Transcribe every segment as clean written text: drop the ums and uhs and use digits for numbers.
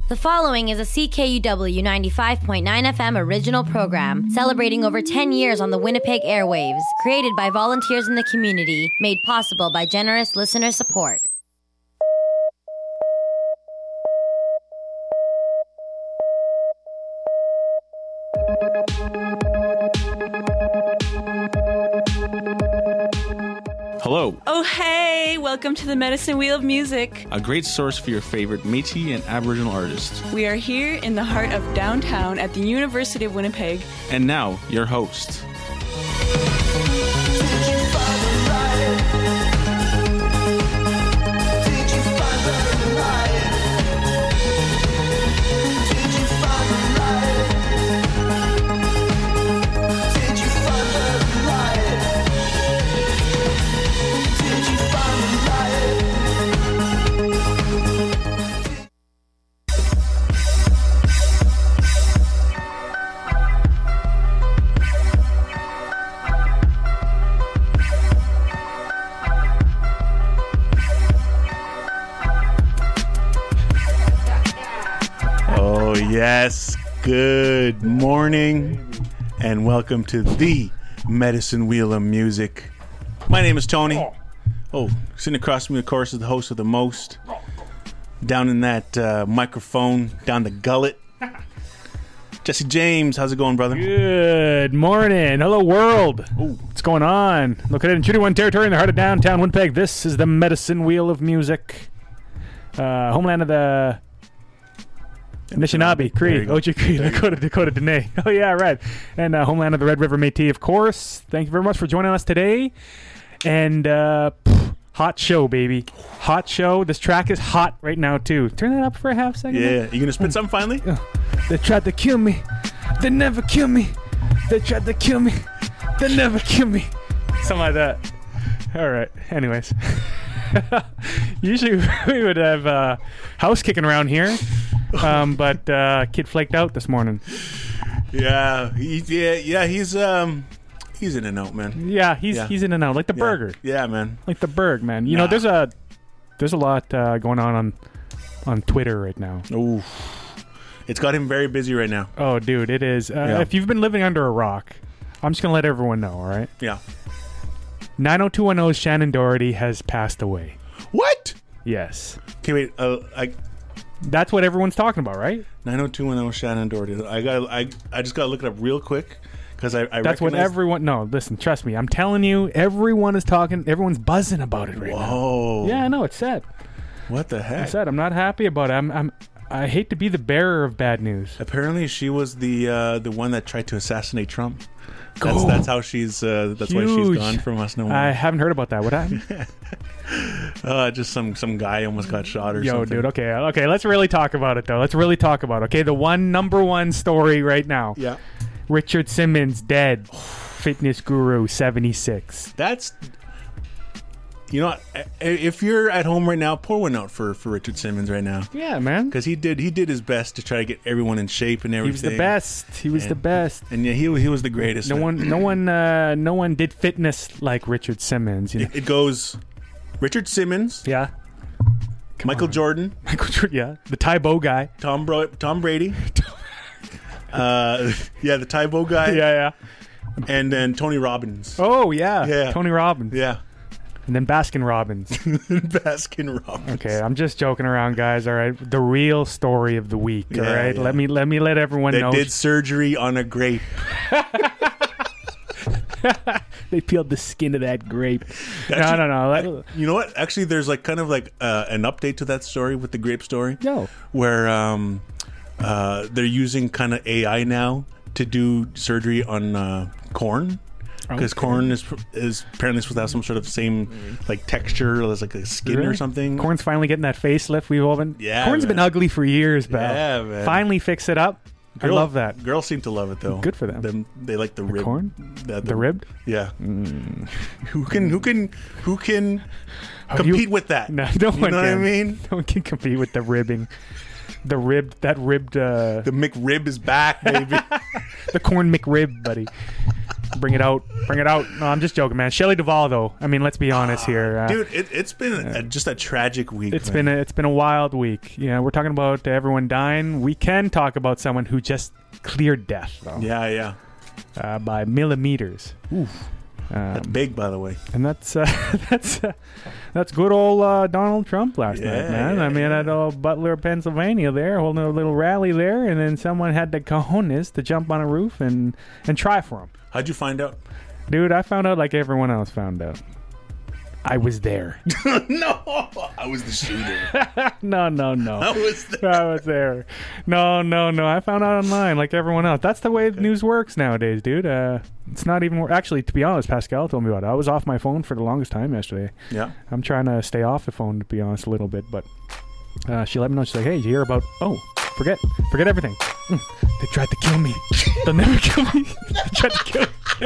The following is a CKUW 95.9 FM original program celebrating over 10 years on the Winnipeg airwaves, created by volunteers in the community, made possible by generous listener support. Hello. Oh, hey! Welcome to the Medicine Wheel of Music. A great source for your favorite Métis and Aboriginal artists. We are here in the heart of downtown at the University of Winnipeg. And now, your host. Yes, good morning and welcome to the Medicine Wheel of Music. My name is Tony. Oh, sitting across from me, of course, is the host of The Most. Down in that microphone, down the gullet. Jesse James, how's it going, brother? Good morning. Hello, world. Ooh. What's going on? Located in Treaty 1 territory in the heart of downtown Winnipeg, this is the Medicine Wheel of Music. Homeland of the Anishinaabe, Cree, Oji-Cree, Dakota, Dene. Oh, yeah, right. And homeland of the Red River Métis, of course. Thank you very much for joining us today. And hot show, baby. Hot show. This track is hot right now, too. Turn that up for a half second. Yeah, you gonna spit something finally? They tried to kill me. They never kill me. They tried to kill me. They never kill me. Something like that. All right. Anyways. Usually we would have house kicking around here. But kid flaked out this morning. Yeah, he's in and out, man. Yeah, he's in and out like the burger. Yeah, man. Like the burg, man. You know, there's a lot going on Twitter right now. Ooh, it's got him very busy right now. Oh, dude, it is. If you've been living under a rock, I'm just gonna let everyone know. All right. Yeah. 90210's Shannon Doherty has passed away. What? Yes. Okay, wait. That's what everyone's talking about, right? 90210 Shannon Doherty. I just gotta look it up real quick because I that's what everyone. No, listen, trust me. I'm telling you, everyone is talking. Everyone's buzzing about it right now. Whoa. Yeah, I know. It's sad. What the heck? It's sad. I'm not happy about it. I hate to be the bearer of bad news. Apparently, she was the one that tried to assassinate Trump. That's how she's. That's why she's gone from us. No more. I haven't heard about that. What happened? Just some guy almost got shot or Yo, something. dude. Okay. Let's really talk about it, though. Okay, the number one story right now. Yeah. Richard Simmons dead. Fitness guru, 76. That's. You know, if you're at home right now, pour one out for Richard Simmons right now. Yeah, man. Because he did his best to try to get everyone in shape and everything. He was the best. And yeah, he was the greatest. No one did fitness like Richard Simmons. You know? It goes Richard Simmons. Yeah. Michael Jordan. Yeah. The Tybo guy. Tom Brady. The Tybo guy. Yeah. And then Tony Robbins. Oh yeah. Yeah. Tony Robbins. Yeah. And then Baskin Robbins. Baskin Robbins. Okay, I'm just joking around, guys. All right, the real story of the week. All right, yeah. let me let everyone know. They did surgery on a grape. They peeled the skin of that grape. Actually, no. You know what? Actually, there's like kind of like an update to that story with the grape story. No. Where they're using kind of AI now to do surgery on corn. Because corn is apparently supposed to have some sort of same like texture as like a skin or something. Corn's finally getting that facelift we've all been. Yeah, corn's been ugly for years, but man. Finally fix it up. I love that. Girls seem to love it though. Good for them. They like the rib. Corn? The ribbed? Yeah. Who can compete with that? No one you know can. what I mean? No one can compete with the ribbing. The ribbed. The McRib is back, baby. The corn McRib, buddy. Bring it out. No, I'm just joking, man. Shelley Duvall, though. I mean, let's be honest here, dude. It's been just a tragic week. It's been a wild week. Yeah, we're talking about everyone dying. We can talk about someone who just cleared death, though. Yeah. By millimeters. Oof. That's big, by the way. And that's good old Donald Trump last night, man. I mean, at old Butler, Pennsylvania there, holding a little rally there, and then someone had the cojones to jump on a roof and try for him. How'd you find out? Dude, I found out like everyone else found out. I was there. No, I was the shooter. No. I was there. No. I found out online like everyone else. That's the way the news works nowadays, dude. It's not even... Actually, to be honest, Pascal told me about it. I was off my phone for the longest time yesterday. Yeah. I'm trying to stay off the phone, to be honest, a little bit. But she let me know. She's like, hey, did you hear about... Oh, forget everything. They tried to kill me. They'll never kill me. They tried to kill me.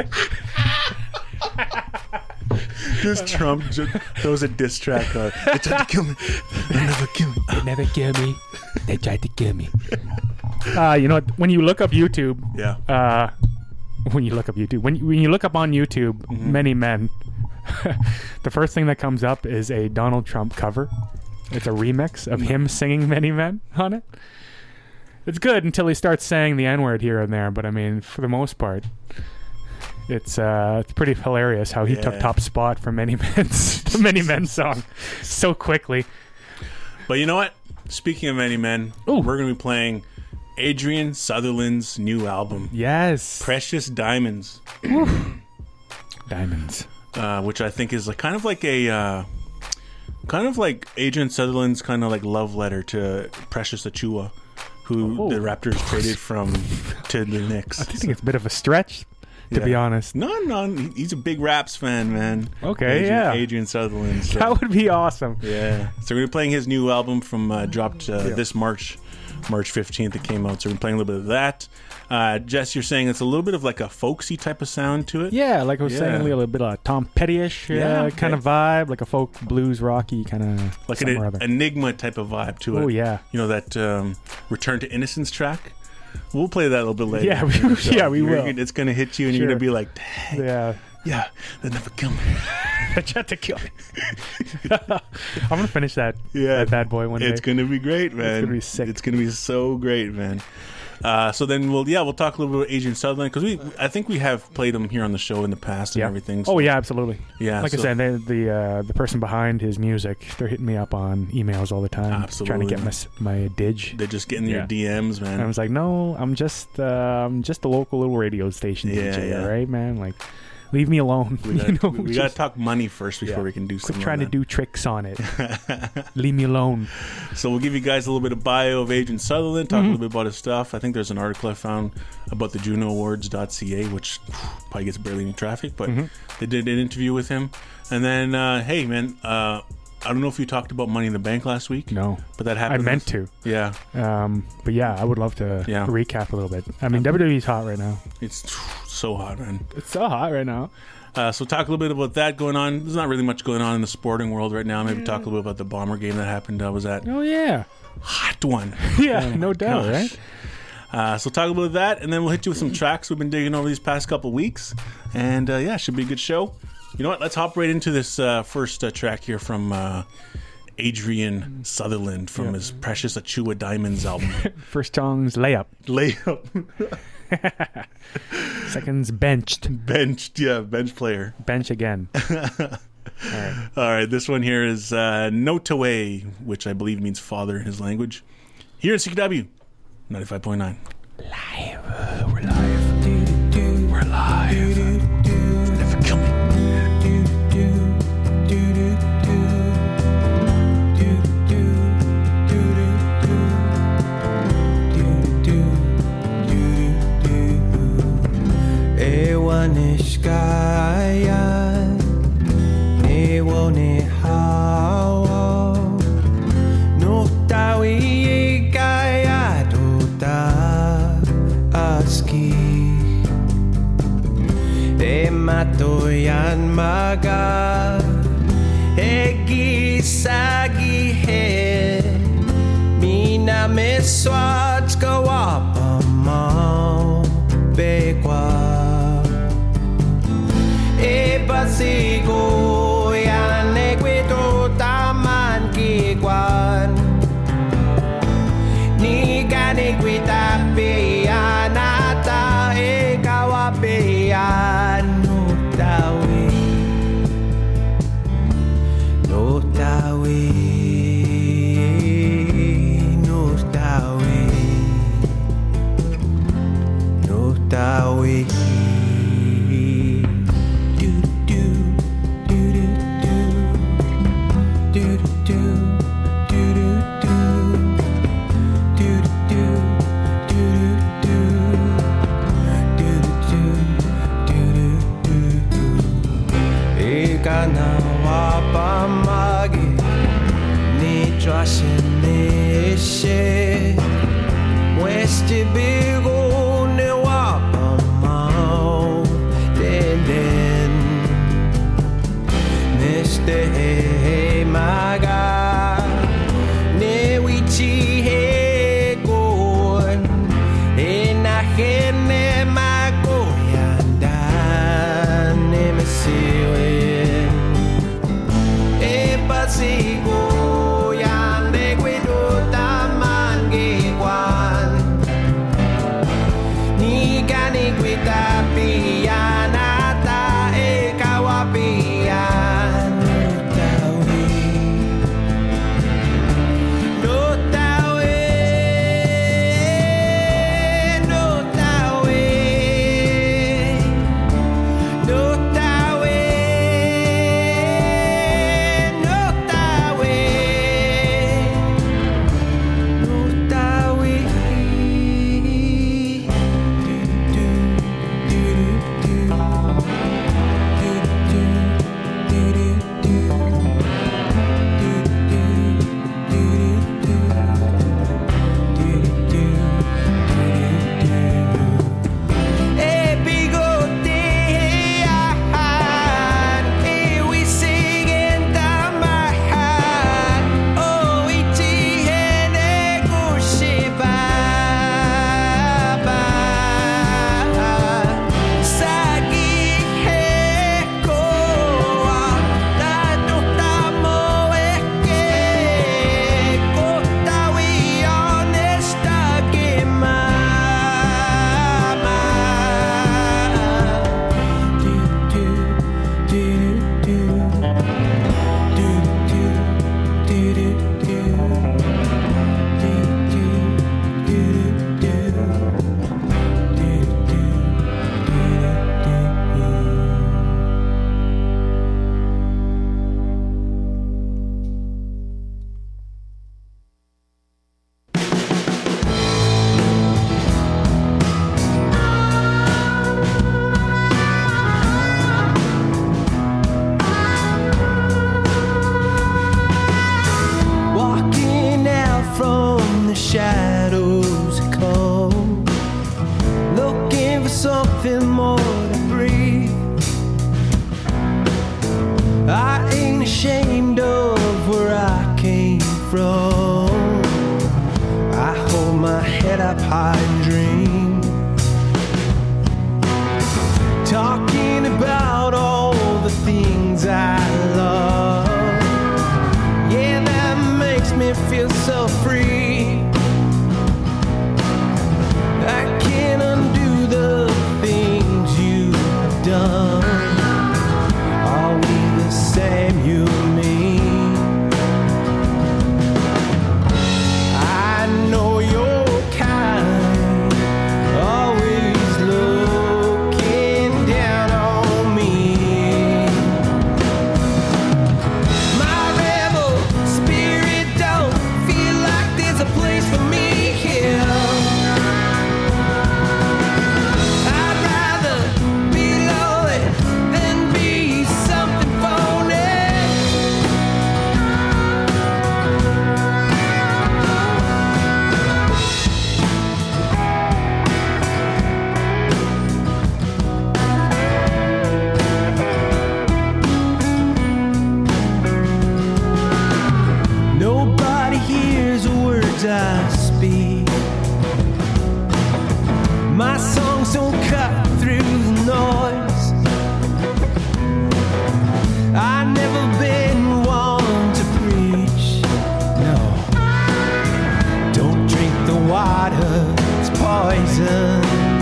Just Trump throws a diss track on. They tried to kill me. They never kill me. They never kill me. They tried to kill me. You know what? When you look up YouTube, when you look up on YouTube, Many Men, the first thing that comes up is a Donald Trump cover. It's a remix of him singing Many Men on it. It's good until he starts saying the N-word here and there, but I mean, for the most part, it's pretty hilarious how he took top spot for Many Men's song so quickly. But you know what? Speaking of Many Men, we're going to be playing Adrian Sutherland's new album. Yes. Precious Diamonds. Diamonds. Which I think is kind of like Adrian Sutherland's kind of like love letter to Precious Achiuwa, who the Raptors traded to the Knicks. I think it's a bit of a stretch, to be honest. No, he's a big Raps fan, man. Okay, Adrian Sutherland. So. That would be awesome. Yeah. So we're playing his new album from dropped this March 15th. It came out. So we're playing a little bit of that. Jess, you're saying it's a little bit of like a folksy type of sound to it? Yeah, like I was saying, a little bit of Tom Petty-ish kind of vibe, like a folk blues rocky kind of like an Enigma type of vibe to it. Oh, yeah. You know, that Return to Innocence track? We'll play that a little bit later. Yeah, we will. It's going to hit you and you're going to be like, dang. Yeah, they never kill me. They tried to kill me. I'm going to finish that bad boy one day. It's going to be great, man. It's going to be sick. It's going to be so great, man. So then we'll talk a little bit about Adrian Sutherland, because I think we have played him here on the show in the past and everything. So. Oh yeah, absolutely. Yeah, like I said, the person behind his music, they're hitting me up on emails all the time, trying to get my dig. They're just getting your DMs, man. And I was like, no, I'm just a local little radio station DJ, all right, man. Like, leave me alone. We got to talk money first before we can do something. Quit trying to do tricks on it. Leave me alone. So we'll give you guys a little bit of bio of Adrian Sutherland, talk a little bit about his stuff. I think there's an article I found about the JunoAwards.ca, which probably gets barely any traffic, but they did an interview with him. And then, hey, man, I don't know if you talked about Money in the Bank last week. No. But that happened. I meant to. Yeah. But yeah, I would love to recap a little bit. I mean, WWE's hot right now. It's so hot, man. It's so hot right now. So talk a little bit about that going on. There's not really much going on in the sporting world right now. Maybe talk a little bit about the Bomber game that happened. I was at. Oh, yeah. Hot one. Yeah, no doubt, right? So talk a little bit of that, and then we'll hit you with some tracks we've been digging over these past couple weeks. And should be a good show. You know what? Let's hop right into this first track here from Adrian Sutherland from his Precious Achiuwa Diamonds album. First song's Layup. Second's Benched. Bench player. Bench again. All right, this one here is Notawe, which I believe means father in his language. Here at CKW 95.9. Live. We're live. We're live. Never kill me. Nishkaya Ewo ne hawa No tawi kaya dota aski E matoyan maga Egi sagi he Mina me swats kawapa mau Bekwa Always looking down on poison.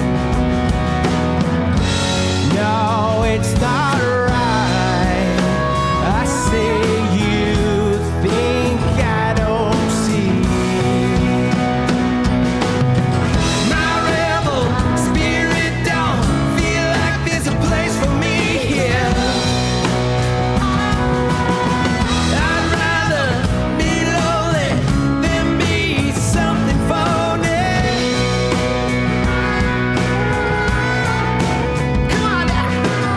No, it's not right. I say you think I don't see. My rebel spirit don't feel like there's a place for me here. I'd rather be lonely than be something phony. Come on now.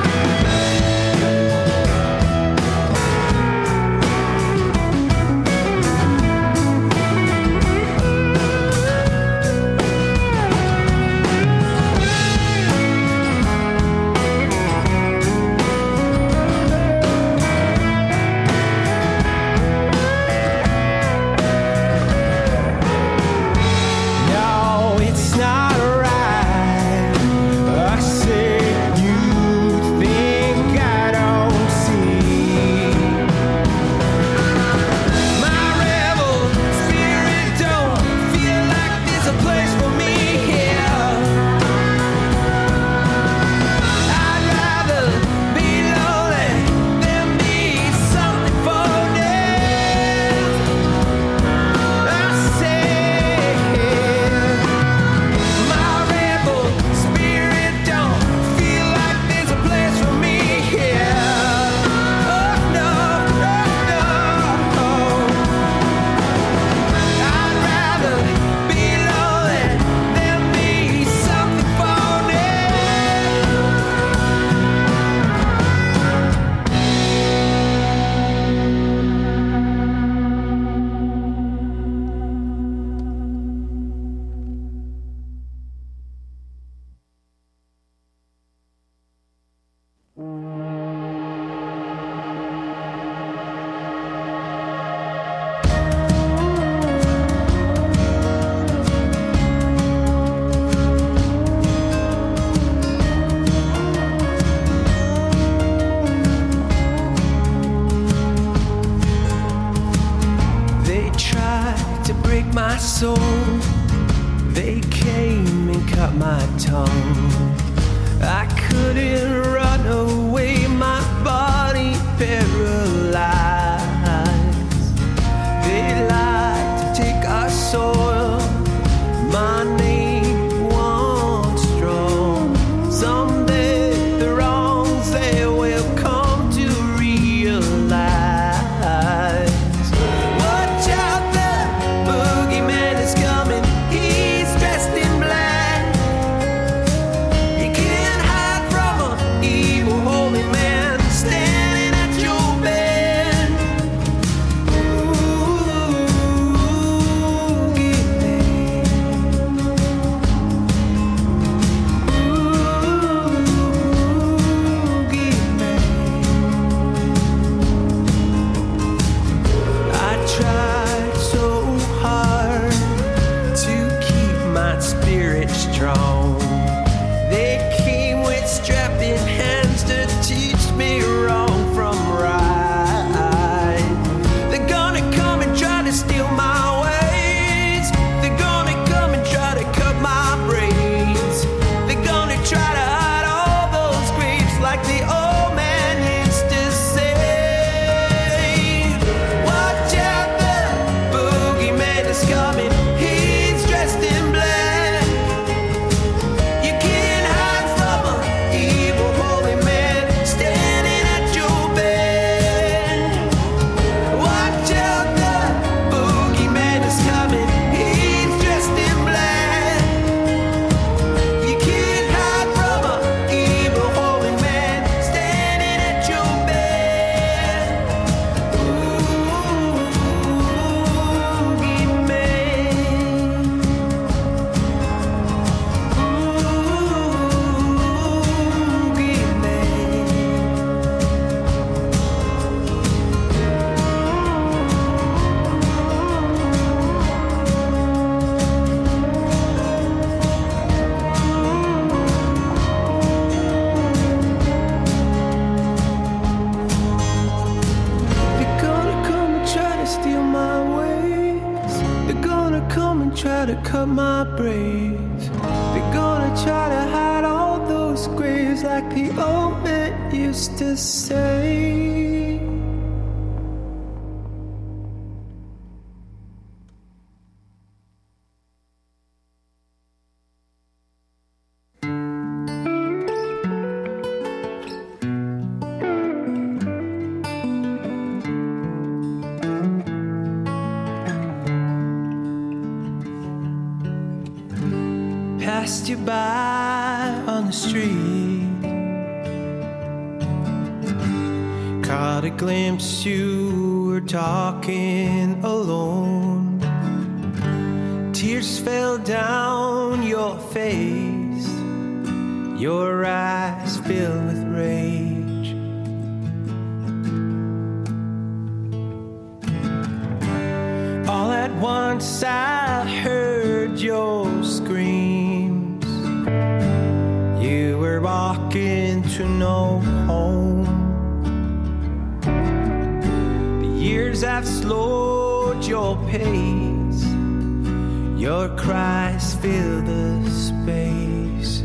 No, it's not right. I said you think I don't see. My rebel spirit don't feel like there's a place for me here. I'd rather be lonely than be something phony. I say my rebel spirit don't feel like there's a place for me here. Oh no, no, no. I'd rather be lonely than be something phony. They tried to break my soul. They came and cut my tongue. I couldn't run away, my body paralyzed. They lied to take our soil. My name once strong. Someday the wrongs they will come to realize. Watch out, the boogeyman is coming. He's dressed in black. You can't hide from an evil holy man standing at your bed. I tried so hard to keep my spirit strong. They came with strapping hands to teach me wrong from right. They're gonna come and try to steal my ways. They're gonna come and try to cut my braids. They're gonna try to hide all those griefs like the old man used to say. Watch out, the boogeyman is coming. He's dressed in black. You can't hide from an evil holy cut my braids. They're gonna try to hide all those graves like the old man used to say. Passed you by on the street, caught a glimpse you were talking alone. Tears fell down your face, your eyes filled with rage. All at once I heard your screams. You were walking to no home. The years have slowed your pace. Your cries fill the space.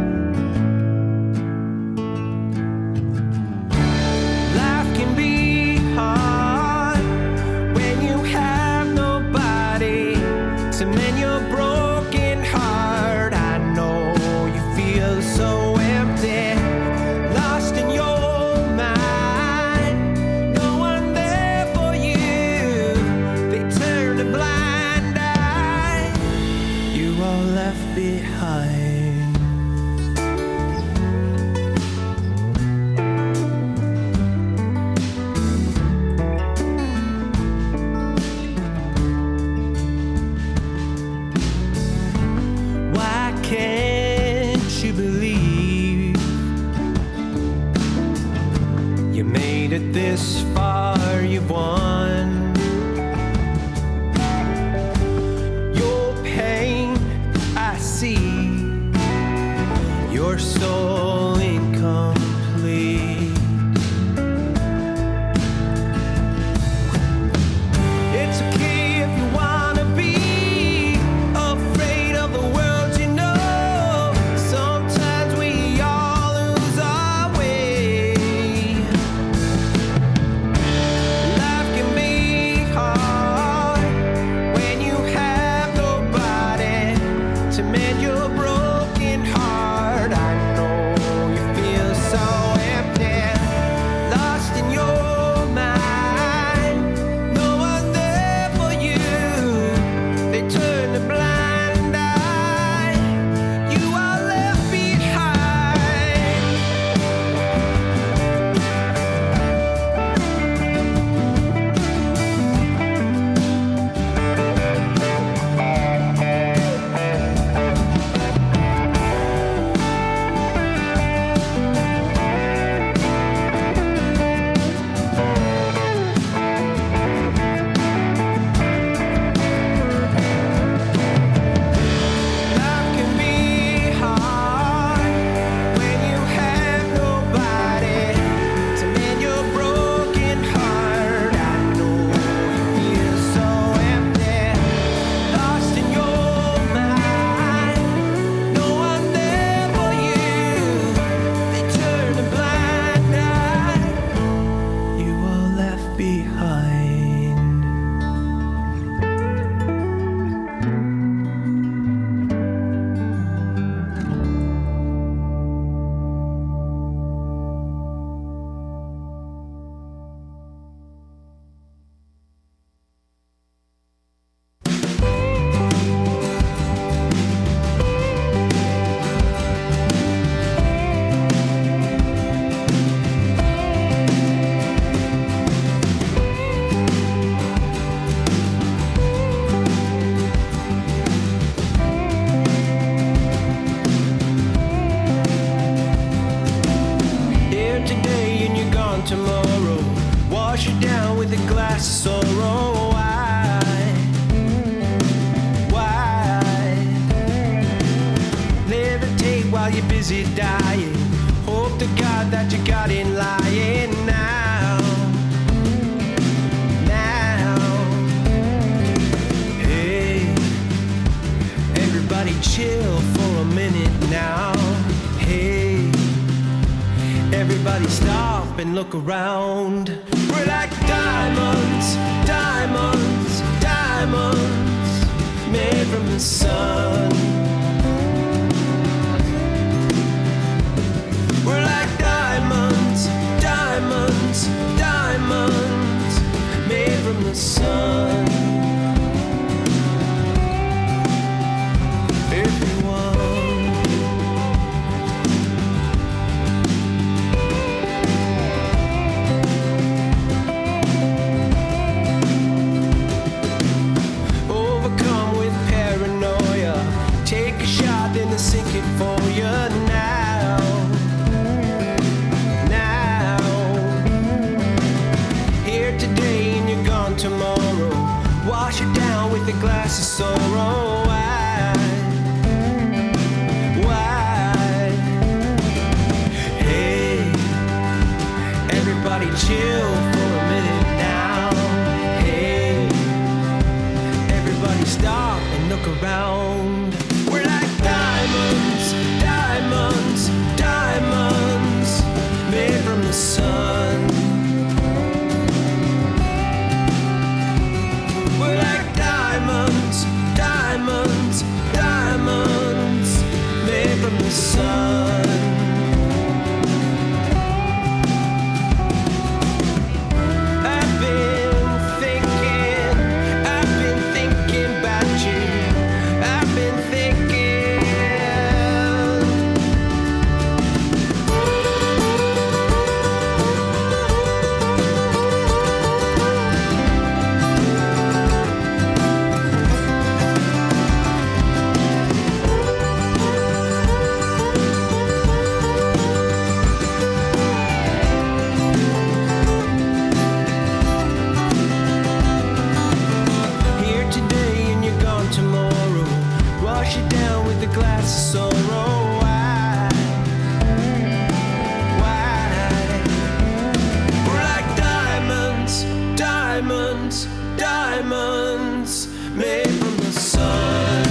Life can be hard when you have nobody to mend your broken heart. I know you feel so empty, lost in your mind. No one there for you. They turned a blind eye. You are left behind. Why can't you believe you made it this far? You've won. Your pain I see, your soul incomplete. It's okay if you wanna be afraid of the world, you know. Sometimes we all lose our way. Life can be hard when you have nobody to mend your broken heart. I know you feel so empty, lost in your mind. No one there for you. They turn a blind eye. You are left behind. Life can be hard when you have nobody to mend your broken heart. I know you feel so empty, lost in your mind. No one there for you. They turn a blind eye. You are left behind. Here today and you're gone tomorrow. Wash you down with a glass of sorrow. Why? Levitate while you're busy dying. Hope to God that you got in lying now. Now. Hey, chill for a minute now. Hey, everybody stop and look around. We're like diamonds, diamonds, diamonds, made from the sun. We're like diamonds, diamonds, diamonds, made from the sun. Sink it for you now, now. Here today and you're gone tomorrow. Wash it down with a glass of sorrow. Why? Why? Hey, everybody chill for a minute now. Hey, everybody stop and look around. We're like diamonds, diamonds, diamonds, made from the sun. We're like diamonds, diamonds, diamonds, made from the sun. I've been thinking about you. I've been thinking. Diamonds made from the sun.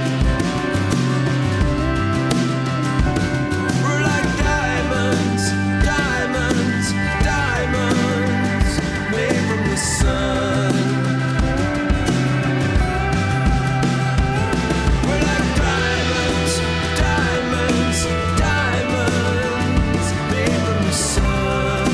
We're like diamonds, diamonds, diamonds made from the sun. We're like diamonds, diamonds, diamonds made from the sun.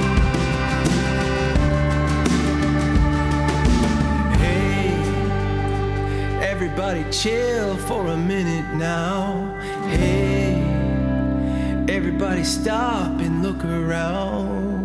Everybody chill for a minute now. Hey, everybody stop and look around.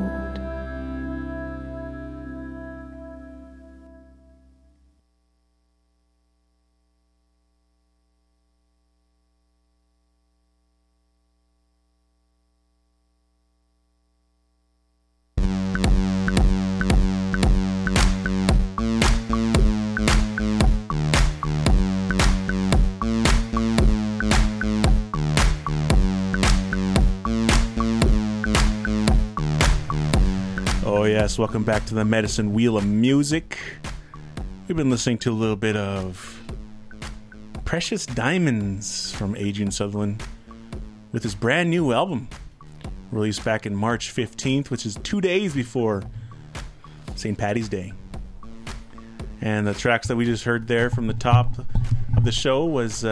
Oh yes, welcome back to the Medicine Wheel of Music. We've been listening to a little bit of Precious Diamonds from Adrian Sutherland with his brand new album, released back in March 15th, which is 2 days before St. Paddy's Day. And the tracks that we just heard there from the top of the show was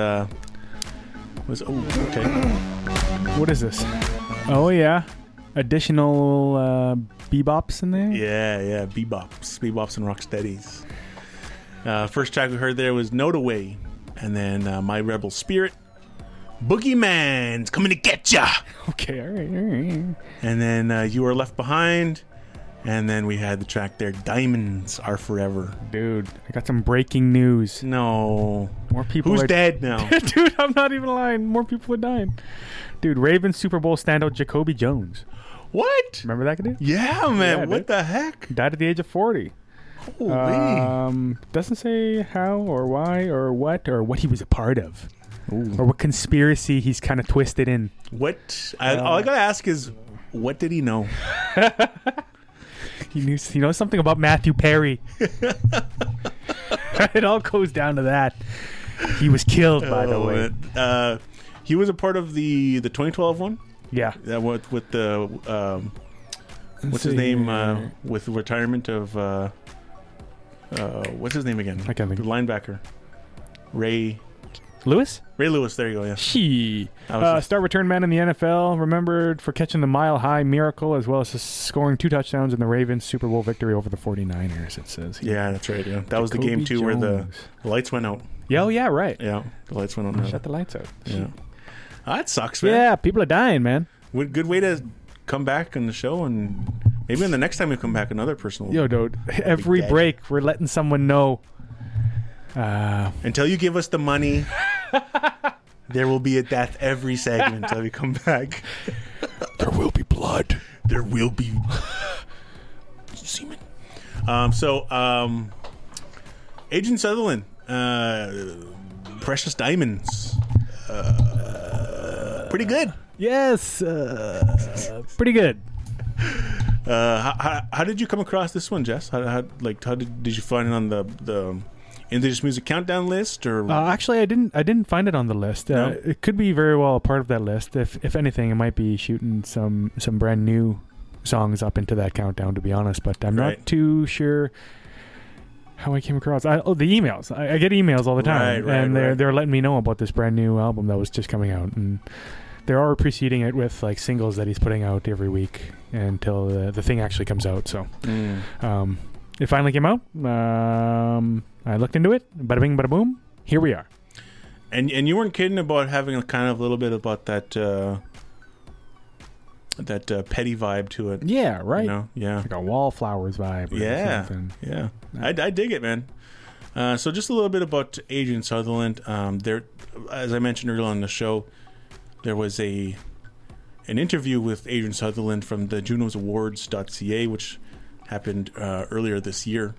What is this? Oh yeah, additional bebops in there. Yeah, bebops and rocksteadies. First track we heard there was Note Away, and then My Rebel Spirit, Boogeyman's Coming to Get Ya. Okay, all right. And then You Are Left Behind, and then we had the track there, Diamonds Are Forever. Dude, I got some breaking news. No. More people Who's are dead now? Dude, I'm not even lying. More people are dying. Dude, Ravens Super Bowl standout Jacoby Jones. What? Remember that dude? Yeah, man. Yeah, what dude. the heck? Died at the age of 40. Holy. Doesn't say how or why or what he was a part of. Ooh. Or what conspiracy he's kind of twisted in. What? All I gotta ask is, what did he know? He knows something about Matthew Perry. It all goes down to that. He was killed, by the way. He was a part of the 2012 one. Yeah. That with the what's his name? With the retirement of what's his name again? I can't think. The linebacker, Ray Lewis? Lewis. There you go. Yeah. Star return man in the NFL, remembered for catching the mile-high miracle as well as scoring 2 touchdowns in the Ravens' Super Bowl victory over the 49ers, it says here. Yeah, that's right. Yeah, that was the game too where the lights went out. Yeah, oh, yeah, right. Yeah, the lights went on. Shut the lights out. Yeah. That sucks, man. Yeah, people are dying, man. Good way to come back on the show, and maybe in the next time we come back, another person will. Yo, dude, every break we're letting someone know. Until you give us the money, there will be a death every segment until we come back. There will be blood. There will be semen. Agent Sutherland, Precious Diamonds. Pretty good. Yes, pretty good. How did you come across this one, Jess? How did you find it on the Indigenous Music Countdown list, or actually I didn't find it on the list. No? It could be very well a part of that list. If anything, it might be shooting some brand new songs up into that countdown, to be honest, but I'm not too sure how I came across. The emails. I get emails all the time, and they're letting me know about this brand new album that was just coming out, and they are preceding it with like singles that he's putting out every week until the thing actually comes out. So it finally came out. I looked into it. Bada bing, bada boom. Here we are. And you weren't kidding about having a kind of a little bit about that petty vibe to it. Yeah, right. You know? Yeah, like a Wallflowers vibe. Yeah, yeah. I dig it, man. So just a little bit about Agent Sutherland. There, as I mentioned earlier on the show, there was an interview with Agent Sutherland from the JunosAwards.ca, which happened earlier this year.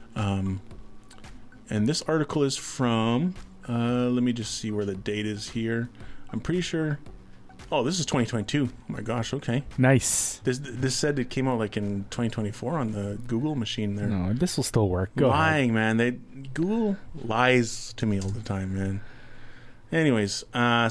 And this article is from, let me just see where the date is here. I'm pretty sure. Oh, this is 2022. Oh my gosh. Okay. Nice. This said it came out like in 2024 on the Google machine there. No, this will still work. Lying, man. Google lies to me all the time, man. Anyways,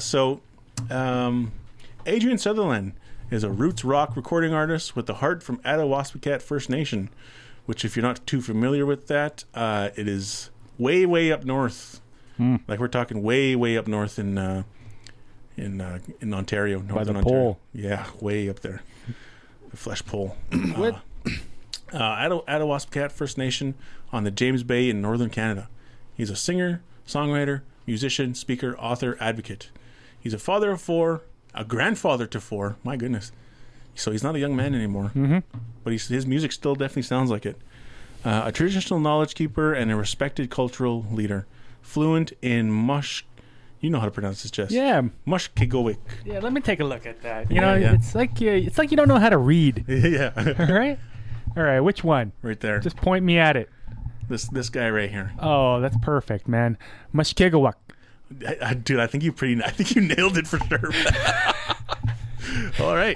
Adrian Sutherland is a roots rock recording artist with a heart from Attawaspikat First Nation, which, if you're not too familiar with that, it is way up north. Like we're talking way up north in Ontario, by the Ontario. pole. Yeah, way up there, the flesh pole. Attawaspikat First Nation on the James Bay in northern Canada. He's a singer, songwriter, musician, speaker, author, advocate. He's a father of 4, a grandfather to 4. My goodness. So he's not a young man anymore. But his music still definitely sounds like it. A traditional knowledge keeper and a respected cultural leader. Fluent in you know how to pronounce this, Jess. Yeah. Mushkegowik. Yeah, let me take a look at that. It's like you don't know how to read. Yeah. All right, which one? Right there. Just point me at it. This guy right here. Oh, that's perfect, man. Mushkegowuk. Dude, I think you nailed it for sure. All right.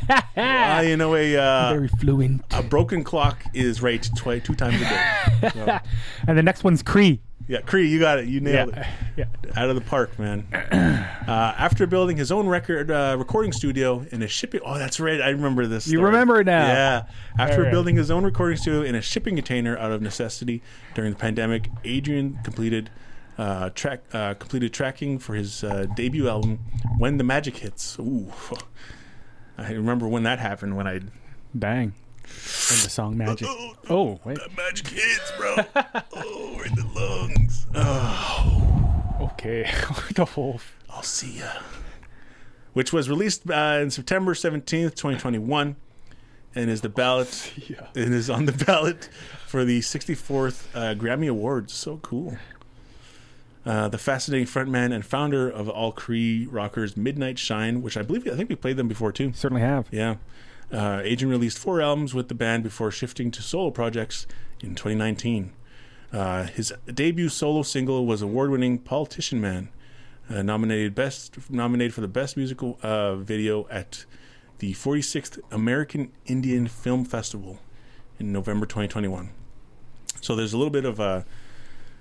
Very fluent. A broken clock is right 2 times a day. So. And the next one's Cree. Yeah, Cree, you got it. You nailed it. Yeah. Out of the park, man. After building his own recording studio in a shipping... Oh, that's right. I remember this story. You remember it now. Yeah. After building his own recording studio in a shipping container out of necessity during the pandemic, Adrian completed tracking for his debut album, When the Magic Hits. Ooh. I remember when that happened, when I... Bang. And the song Magic. Oh, wait. The magic hits, bro. Oh, in the lungs. Oh. Okay. The whole... I'll see ya. Which was released in September 17th, 2021, and is on the ballot for the 64th Grammy Awards. So cool. The fascinating frontman and founder of all Cree rockers Midnight Shine, which I think we played them before too. Certainly have. Yeah. Adrian released 4 albums with the band before shifting to solo projects in 2019. His debut solo single was award-winning Politician Man, nominated for the best musical video at the 46th American Indian Film Festival in November 2021. So there's a little bit of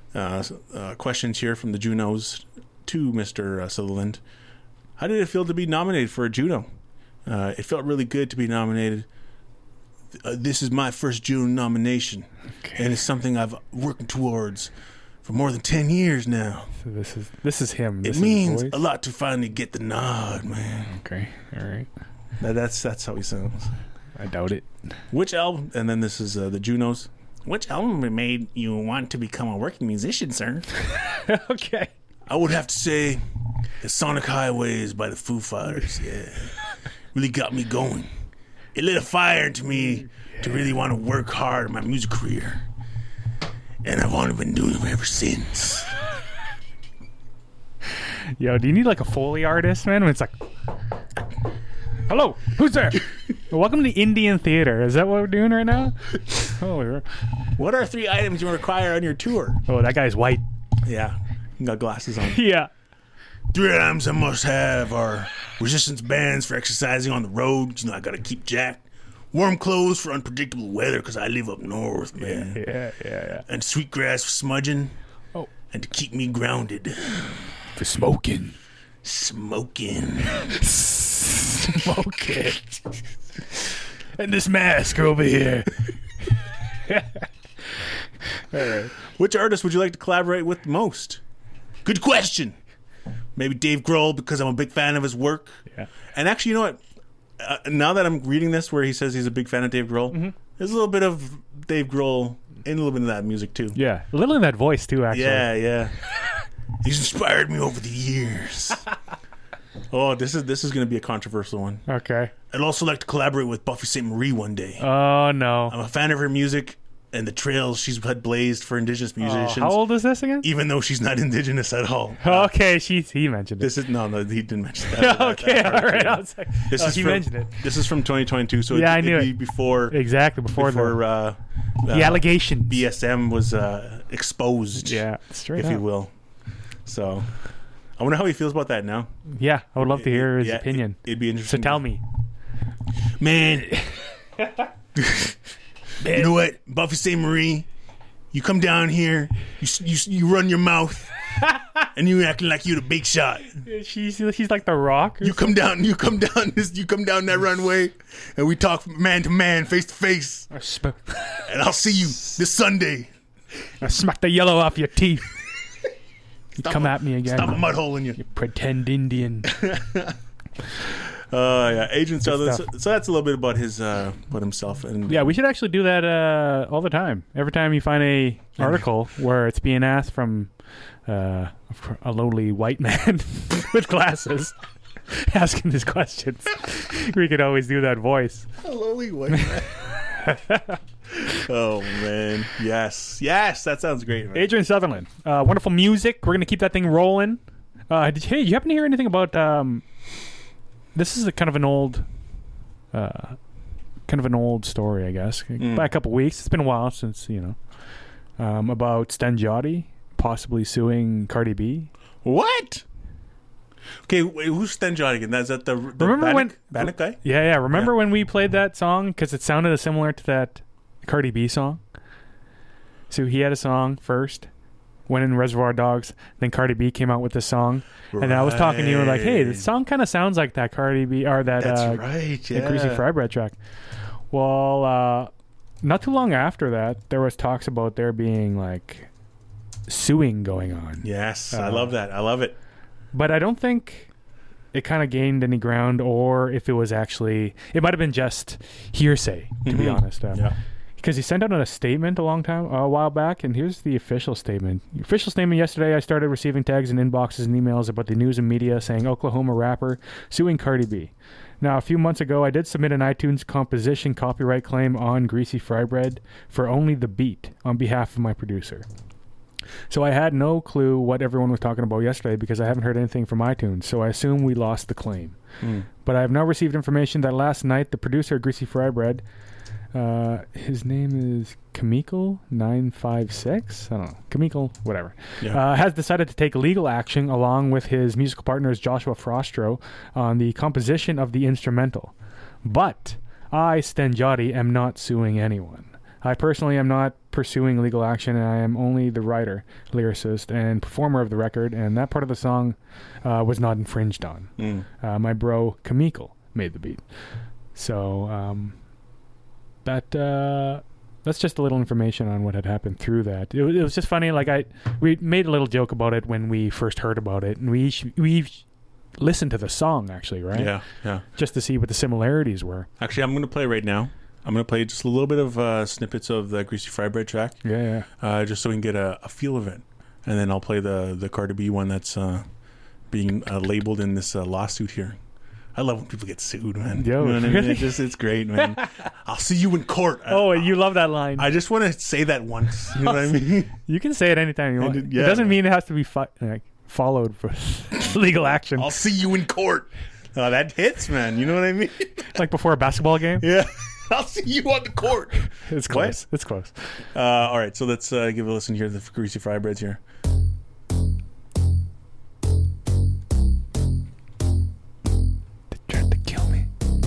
questions here from the Junos to Mr. Sutherland. How did it feel to be nominated for a Juno? It felt really good to be nominated. This is my first Juno nomination, and it's something I've worked towards for more than 10 years now. So this is him. It means a lot to finally get the nod, man. Okay, all right. That's how he sounds. I doubt it. Which album? And then this is the Junos. Which album made you want to become a working musician, sir? Okay. I would have to say, the Sonic Highways by the Foo Fighters. Yeah, really got me going. It lit a fire into me to really want to work hard in my music career. And I've only been doing it ever since. Yo, do you need like a Foley artist, man? When it's like, hello, who's there? Welcome to Indian Theater. Is that what we're doing right now? Oh, What are 3 items you require on your tour? oh, that guy's white. Yeah, you got glasses on. Yeah. 3 items I must have are resistance bands for exercising on the road. You know, I gotta keep jacked. Warm clothes for unpredictable weather because I live up north, man. Yeah. And sweetgrass for smudging. Oh. And to keep me grounded. For smoking. Smoking. Smoking. And this mask over here. All right. Which artist would you like to collaborate with most? Good question. Maybe Dave Grohl because I'm a big fan of his work. Yeah. And actually, you know what? Now that I'm reading this where he says he's a big fan of Dave Grohl, there's a little bit of Dave Grohl and a little bit of that music too. Yeah. A little in that voice too, actually. Yeah. He's inspired me over the years. Oh, this is going to be a controversial one. Okay. I'd also like to collaborate with Buffy St. Marie one day. Oh, no. I'm a fan of her music and the trails she's had blazed for Indigenous musicians. How old is this again? Even though she's not Indigenous at all. Okay, he mentioned it. This is no, he didn't mention that. Okay, that all right. too. I was like, he from, mentioned it. This is from 2022, so Yeah, I knew it'd it. be before Before the allegations. BSM was exposed, Yeah, straight if up. you will. So, I wonder how he feels about that now. Yeah, I would love to hear his Yeah, opinion. It'd be So interesting. tell me. Man. You know what, Buffy St. Marie, you come down here, you run your mouth, and you acting like you the big shot. She's like the Rock. Or You come down that runway, and we talk man to man, face to face, something. and I'll see you this Sunday. I smack the yellow off your teeth. You Stop come a- at me again. Stop a mud hole in you. Pretend Indian. Yeah, Agent Sutherland. stuff. So that's a little bit about about himself. And Yeah, we should actually do that all the time. Every time you find a article where it's being asked from a lowly white man with glasses asking his questions, we could always do that voice. a lowly white man. Oh man, yes, that sounds great, man. Adrian Sutherland, wonderful music. We're gonna keep that thing rolling. Did you happen to hear anything about? This is a kind of an old story, I guess. By a couple weeks. It's been a while since about Stenjati possibly suing Cardi B. What? Okay, wait, who's Stenjati again? Is that the Remember when Bannock guy? Yeah. Remember Yeah. when we played that song because it sounded similar to that Cardi B song? So he had a song first, went in Reservoir Dogs, then Cardi B came out with the song, and I was talking to you like, "Hey, this song kind of sounds like that Cardi B or that That's right. Yeah. the Greasy Fry Bread track." Well, not too long after that, there was talks about there being like suing going on. Yes, I love that. I love it. But I don't think it kind of gained any ground, or if it was actually, it might have been just hearsay, to be honest. Yeah. Because he sent out a statement a while back, and here's the official statement. The official statement yesterday: I started receiving tags and inboxes and emails about the news and media saying Oklahoma rapper suing Cardi B. Now, a few months ago, I did submit an iTunes composition copyright claim on Greasy Fry Bread for only the beat on behalf of my producer. So I had no clue what everyone was talking about yesterday because I haven't heard anything from iTunes, so I assume we lost the claim. But I have now received information that last night the producer of Greasy Fry Bread, his name is Kamiko956? I don't know. Kamiko, whatever. Yeah. Has decided to take legal action along with his musical partners Joshua Frostro on the composition of the instrumental. But I, Stenjati, am not suing anyone. I personally am not pursuing legal action, and I am only the writer, lyricist, and performer of the record, and that part of the song was not infringed on. My bro, Kamikal, made the beat. So that's just a little information on what had happened through that. It was just funny. Like we made a little joke about it when we first heard about it, and we listened to the song actually, right? Yeah. Just to see what the similarities were. Actually, I'm going to play right now. I'm going to play just a little bit of snippets of the Greasy Fry Bread track. Yeah. Just so we can get a feel of it. And then I'll play the Cardi B one that's being labeled in this lawsuit here. I love when people get sued, man. Yo, you know what I mean? really? It's great, man. I'll see you in court. Oh, you love that line. I just want to say that once. You know what I mean? You can say it anytime you want. It doesn't mean it has to be followed for legal action. I'll see you in court. That hits, man. You know what I mean? Like before a basketball game? Yeah. I'll see you on the court. It's close. It's close. All right, so let's give a listen here to the Greasy Fry Breads here. They tried to kill me.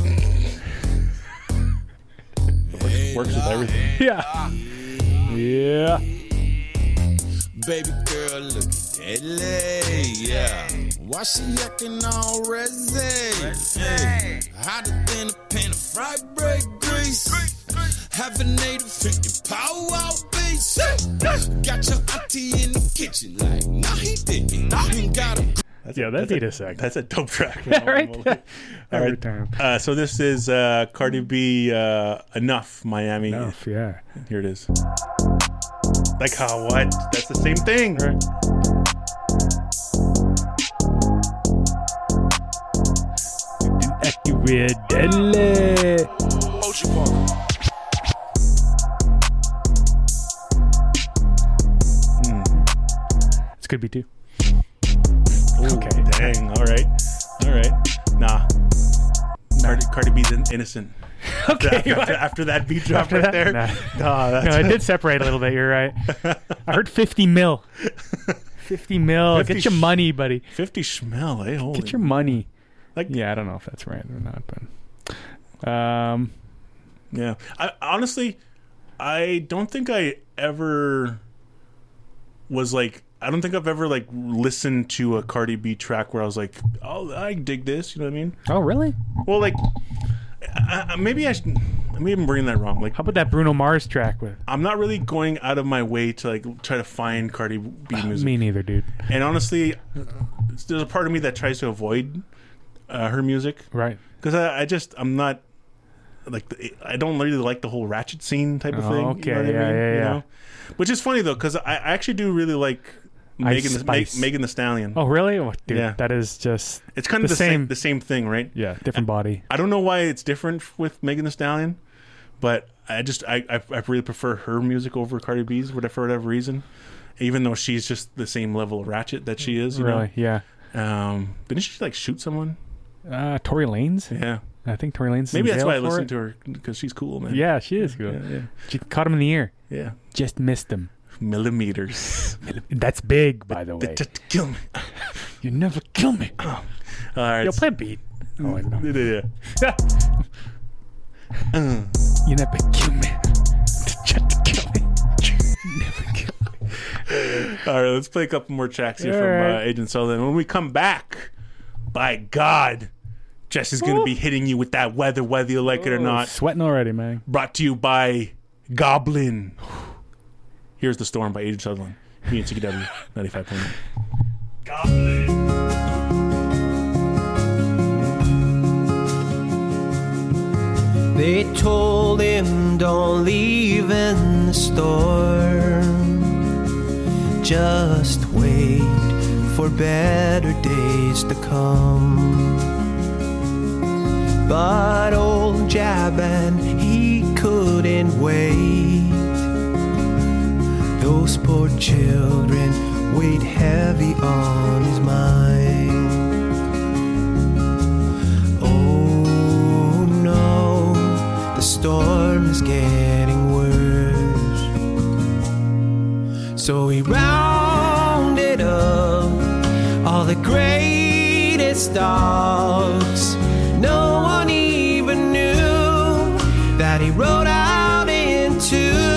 Works with everything. Yeah. Yeah. Baby girl, look at that leg, yeah. Why she acting all resi? Hey, hotter than a pan of fried bread grease. Have a native freaking power base. Got your auntie in the kitchen like, nah, he didn't. Got a That beat is sick. That's a dope track. Right? Every time. So this is Cardi B, Enough, Miami. Enough, yeah. Here it is. Like how what? That's the same thing. Right. Accuradelle. It's good beat too. Ooh, Okay. Dang. All right. Nah. Cardi B's innocent. Okay. After that beat drop After right that? there. No, it did separate a little bit. You're right. I heard 50 mil. 50 mil. 50 Get your money, buddy. 50 schmel, eh? Holy. Get your money. Like, Yeah, I don't know if that's right or not, but yeah. Honestly, I don't think I ever was like. I don't think I've ever like listened to a Cardi B track where I was like, "Oh, I dig this." You know what I mean? oh, really? Well, like, maybe I'm bringing that wrong. Like, How about that Bruno Mars track with? I'm not really going out of my way to like try to find Cardi B music. Me neither, dude. And honestly, there's a part of me that tries to avoid her music Right. because I'm not like I don't really like the whole ratchet scene type of thing. okay, you know what I mean? yeah. You know? Which is funny though because I actually do really like Ice Spice. Megan Thee Stallion. Oh, really? Oh, dude, Yeah. that is just It's kind of the same thing, right? yeah, different body. I don't know why it's different with Megan Thee Stallion, but I really prefer her music over Cardi B's for whatever reason. Even though she's just the same level of ratchet that she is, you Really? Yeah. know? Didn't she like shoot someone? Tory Lanez? Yeah. I think Tory Lanez is Maybe in that's jail why I for listened it. to her because she's cool, man. Yeah, she is cool. Yeah. She caught him in the ear. Yeah. Just missed him. Millimeters. That's big, by the way. Kill me. You never kill me. All right. Yo, play a beat. Oh, I know. Yeah. You never kill me. Try to kill me. Never kill me. All right, let's play a couple more tracks here All from right. Agent Sullivan. When we come back, by God, Jess is going to be hitting you with that weather, whether you like it or not. Sweating already, man. Brought to you by Goblin. Here's the Storm by Agent Sutherland. Me and CKW 95.9. Goblin. They told him don't leave in the storm. Just wait for better days to come. But old Jabban, he couldn't wait. Those poor children weighed heavy on his mind. Oh no, the storm is getting worse. So he rounded up all the greatest dogs. No one even knew that he rode out into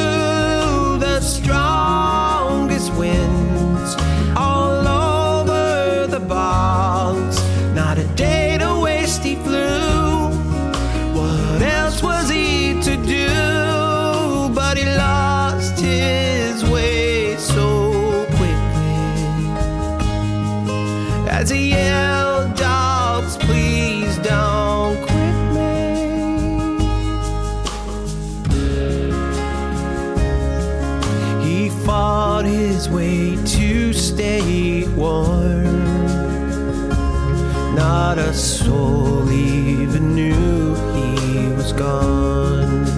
Not a soul even knew he was gone.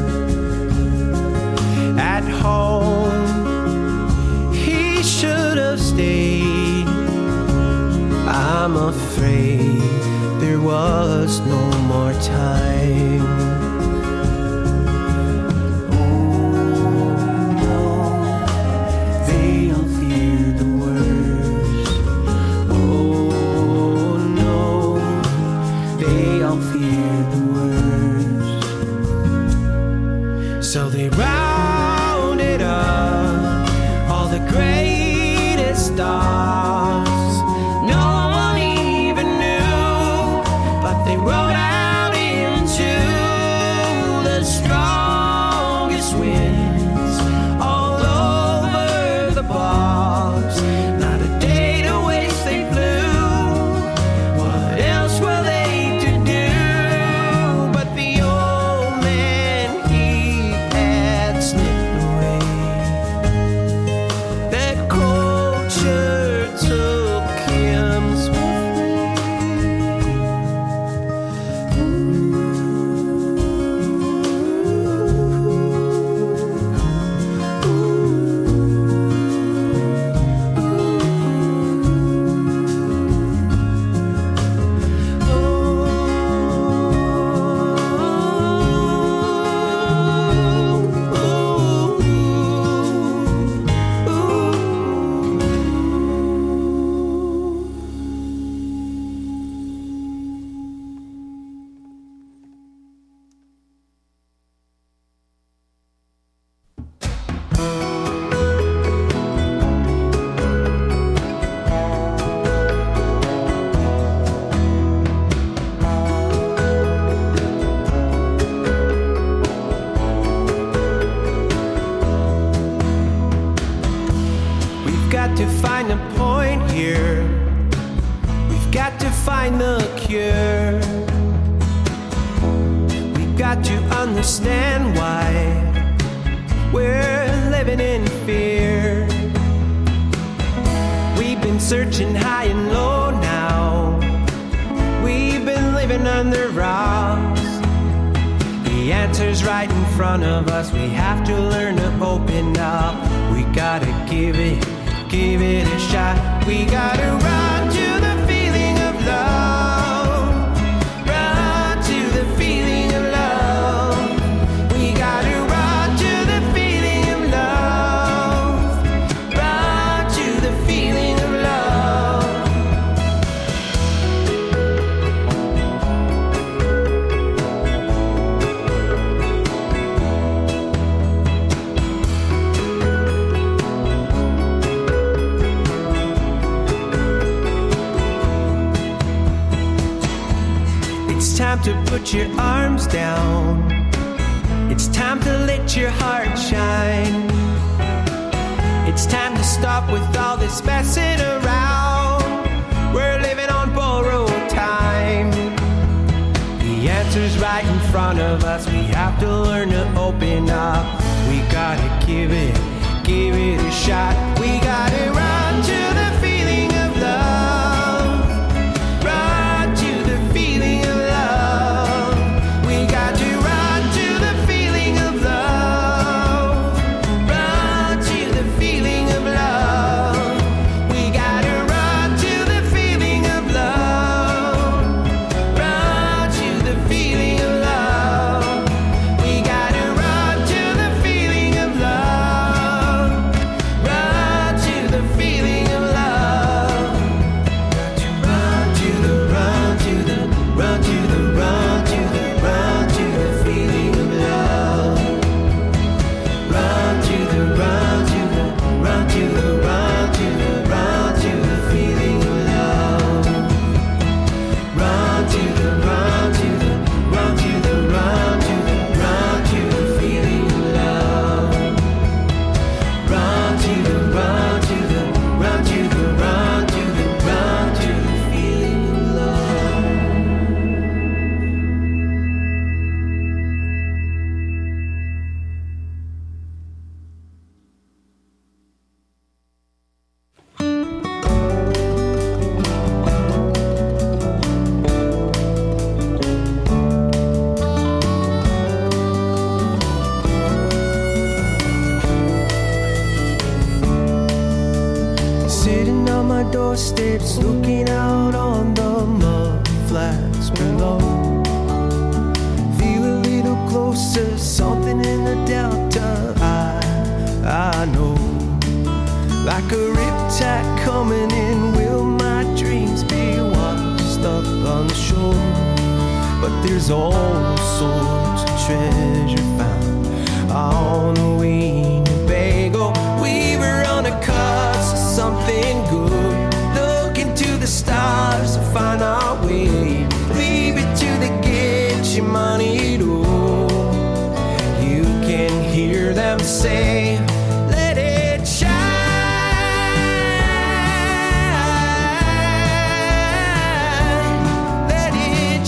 At home, he should have stayed. I'm afraid there was no more time. So they rounded up all the greatest stars. No one even knew, but they rode out into the strongest winds all over the bogs. Not a day to waste they flew. What else were they to do? But the old man, he had slipped away. That culture took him We've got to find a point here. We've got to find the cure. We've got to understand why we're living in fear. We've been searching high and low now. We've been living under rocks. The answer's right in front of us. We have to learn to open up. We gotta give it a shot. We gotta run to the feeling of love. Run to the feeling of love. We gotta run to the feeling of love. Run to the feeling of love. It's time to put your arms down. It's time to let your heart shine. It's time to stop with all this messing around. We're living on borrowed time. The answer's right in front of us. We have to learn to open up. We gotta give it a shot. We gotta run to the feeling of love. Run to the feeling of love. We got to run to the feeling of love. Run to the feeling of love. We gotta run to the feeling of love. Run to the feeling of love. We gotta run to the feeling of love. Run to the lights below. Feel a little closer, something in the delta. I know, like a riptide coming in, will my dreams be washed up on the shore? But there's all sorts of treasure found on a Winnebago. We were on a cusp of something good, looking to the stars to find our way. Leave it to the Gitchmanito. You can hear them say, let it shine, let it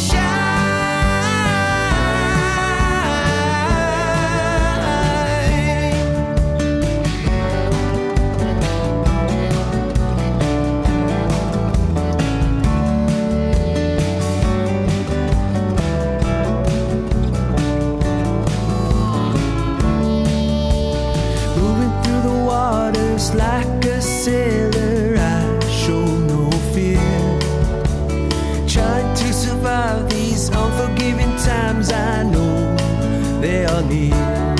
like a sailor, I show no fear. Trying to survive these unforgiving times, I know they are near.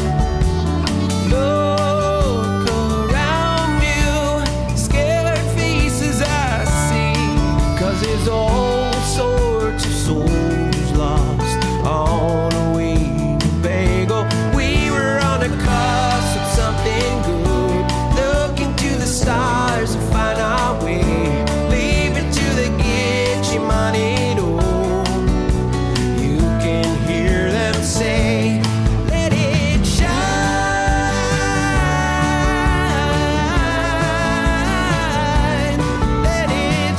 Look around you, scared faces I see, 'cause there's all sorts of souls lost on a Winnebago. We were on a cusp of something good, stars to find our way. Leave it to the Gitchmanito. You can hear them say, let it shine, let it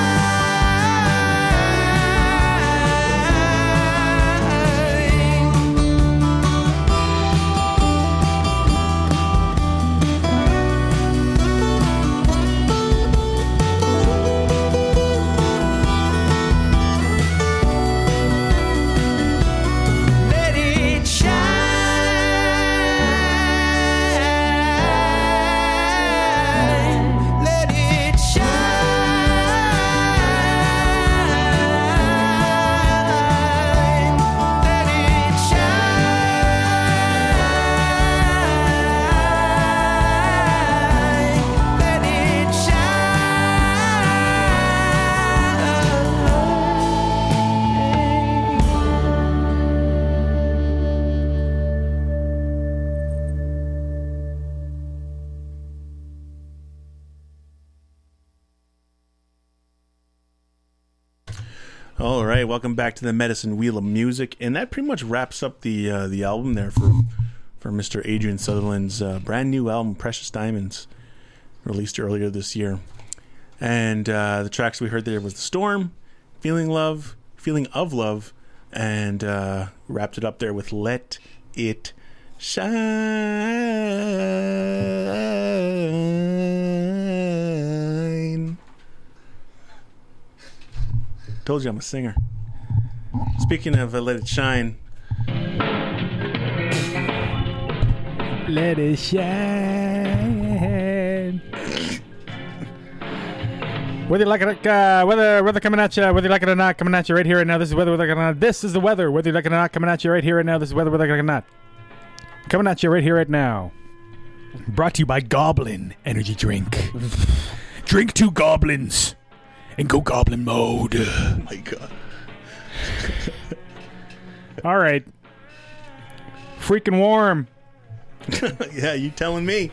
All right, welcome back to the Medicine Wheel of Music, and that pretty much wraps up the album there for Mr. Adrian Sutherland's brand new album, Precious Diamonds, released earlier this year. And the tracks we heard there was The Storm, Feeling of Love, and wrapped it up there with Let It Shine. Told you I'm a singer. Speaking of Let It Shine. Let it shine. Whether you like it, weather coming at you, whether you like it or not, coming at you right here right now. This is weather, whether or not. This is the weather, whether you like it or not, coming at you right here right now. This is weather, whether you like it or not, coming at you right here right now. Brought to you by Goblin Energy Drink. Drink 2 goblins and go goblin mode. Oh my god. All right. Freaking warm. Yeah, you telling me.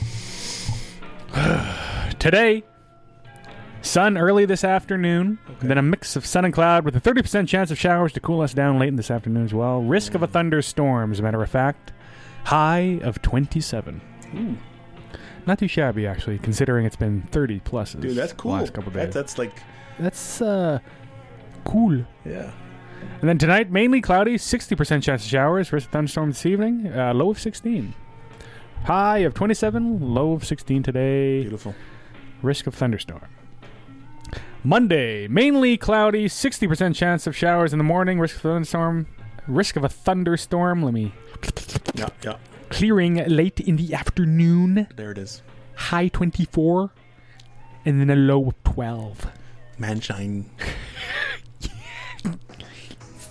Today, sun early this afternoon, then a mix of sun and cloud with a 30% chance of showers to cool us down late in this afternoon as well. Risk of a thunderstorm, as a matter of fact. High of 27. Ooh. Not too shabby, actually, considering it's been 30 pluses. Dude, that's cool. The last couple days. That's like... That's cool. Yeah. And then tonight, mainly cloudy, 60% chance of showers. Risk of thunderstorm this evening. Low of 16. High of 27, low of 16 today. Beautiful. Risk of thunderstorm. Monday, mainly cloudy, 60% chance of showers in the morning. Risk of thunderstorm. Risk of a thunderstorm. Let me... Yeah. Clearing late in the afternoon. There it is. High 24. And then a low of 12. Manshine.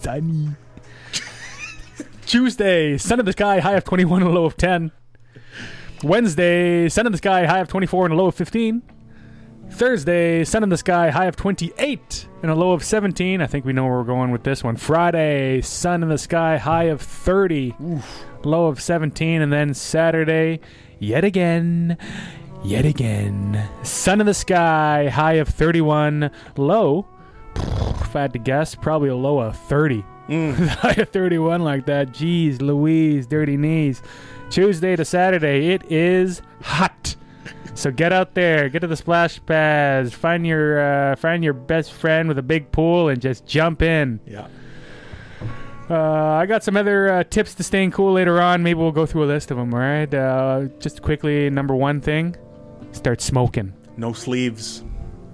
Sunny. Tuesday, sun in the sky, high of 21 and a low of 10. Wednesday, sun in the sky, high of 24 and a low of 15. Thursday, sun in the sky, high of 28 and a low of 17. I think we know where we're going with this one. Friday, sun in the sky, high of 30, low of 17. And then Saturday, yet again, sun in the sky, high of 31, low, if I had to guess, probably a low of 30. High of 31 like that. Jeez Louise, dirty knees. Tuesday to Saturday, it is hot. So get out there, get to the splash pads, find your best friend with a big pool and just jump in. Yeah. I got some other tips to staying cool later on. Maybe we'll go through a list of them, all right? Just quickly, number one thing, start smoking. No sleeves.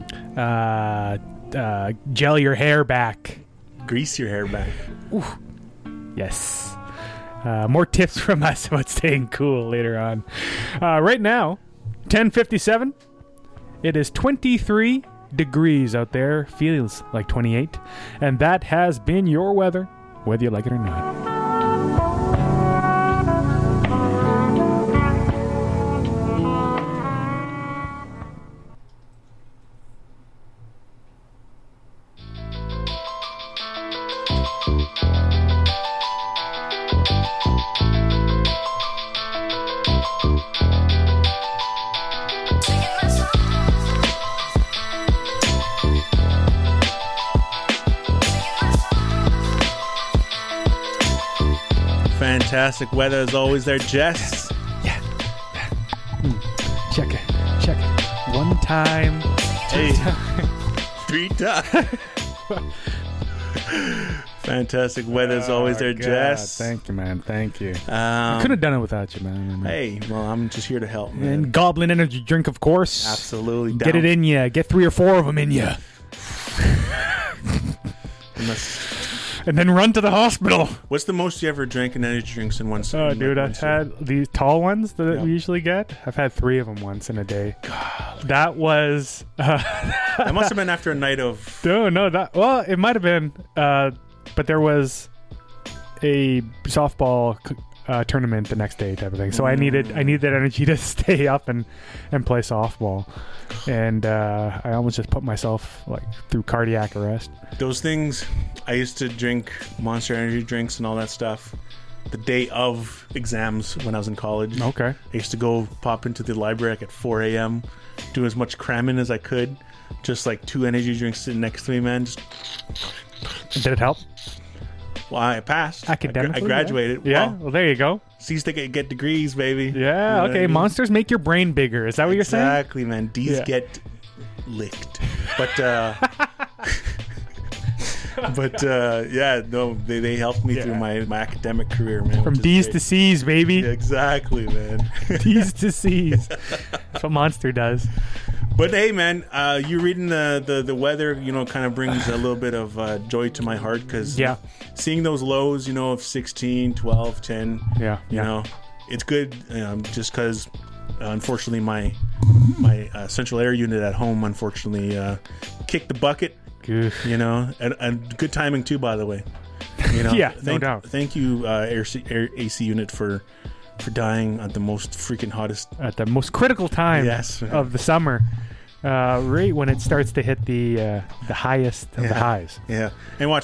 Gel your hair back. Grease your hair back. Yes. More tips from us about staying cool later on. Right now, 10:57. It is 23 degrees out there. Feels like 28. And that has been your weather, whether you like it or not. Fantastic weather as always there, Jess. Yeah. Check it. One time. Hey. 3 times. Fantastic weather as always there, God. Jess. Thank you, man. Thank you. I couldn't have done it without you, man. Hey, well, I'm just here to help, man. And Goblin Energy Drink, of course. Absolutely. Get it in you. Get 3 or 4 of them in you. And then run to the hospital. What's the most you ever drank in energy drinks in one sitting? Oh, dude, I've had these tall ones that Yep. we usually get. I've had 3 of them once in a day. God. That was... That must have been after a night of... No, well, it might have been, but there was a softball tournament the next day type of thing. So I needed that energy to stay up and play softball. And I almost just put myself through cardiac arrest. Those things, I used to drink Monster Energy drinks and all that stuff the day of exams when I was in college. Okay. I used to go pop into the library at 4 a.m., do as much cramming as I could. Just 2 energy drinks sitting next to me, man. Just... Did it help? Well, I passed. Academically? I graduated. Yeah. Well, Well, there you go. Sees they get degrees, baby. Yeah. You know what Okay. I mean? Monsters make your brain bigger. Is that what you're saying? Exactly, man. D's Yeah. get licked. But, yeah, no, they helped me through my academic career, man. From which is D's great. to C's, baby. Yeah, exactly, man. D's to C's. That's what Monster does. But hey, man, you reading the weather, kind of brings a little bit of joy to my heart because seeing those lows, of 16, 12, 10, it's good. Just because, unfortunately, my central air unit at home, unfortunately, kicked the bucket. Goof. And good timing too, by the way. Yeah, no doubt. Thank you, AC unit, for dying at the most freaking hottest. At the most critical time Yes, man. of the summer. Right when it starts to hit the highest of the highs. Yeah, and watch